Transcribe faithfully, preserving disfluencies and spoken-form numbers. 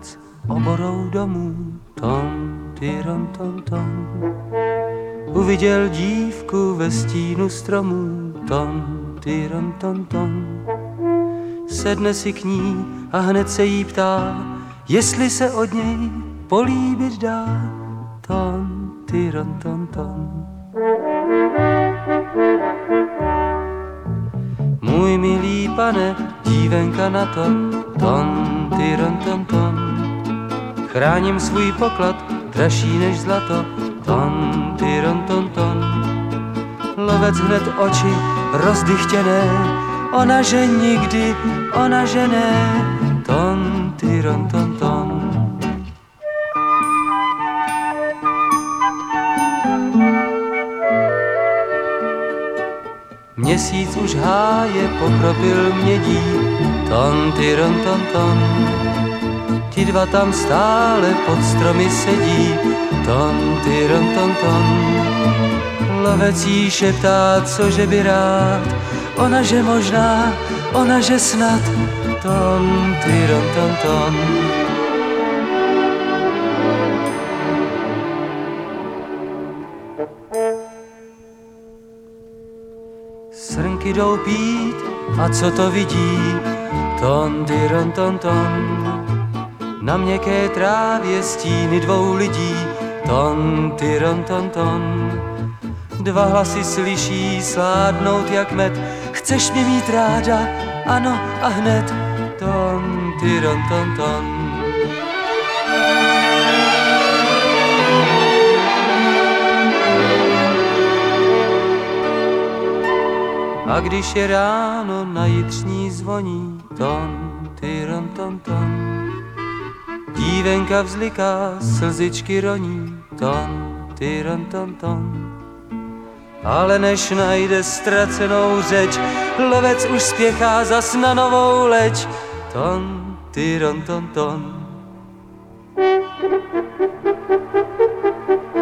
lovec oborou domů, ton, tyron, ton, ton. Uviděl dívku ve stínu stromů, ton, tyron, ton, ton. Sedne si k ní a hned se jí ptá, jestli se od něj políbit dá, ton, tyron, ton, ton. Můj milý pane, dívenka na to, ton, tyron, ton, ton. Chráním svůj poklad, dražší než zlato, ton, tyron, ton, ton. Lovec hned oči rozdychtěné, ona že nikdy, ona že ne, ton, tyron, ton, ton. Měsíc už háje pokropil mědí, ton, tyron, ton, ton. Ti dva tam stále pod stromy sedí, ton, tyron, ton, ton. Lovec jí šeptá, cože by rád, ona že možná, ona že snad, ton, tyron, ton, ton. Srnky jdou pít, a co to vidí, ton, tyron, ton, ton. Na měkké trávě stíny dvou lidí, ton, tyron, ton, ton. Dva hlasy slyší sládnout jak med, chceš mě mít ráda, ano a hned, ton, tyron, ton, ton. A když je ráno na jitřní zvoní, ton, tyron, ton, ton. Dívenka vzliká, slzičky roní, ton, tyron, ton, ton. Ale než najde ztracenou řeč, lovec už spěchá zas na novou leč, ton, tyron, ton, ton.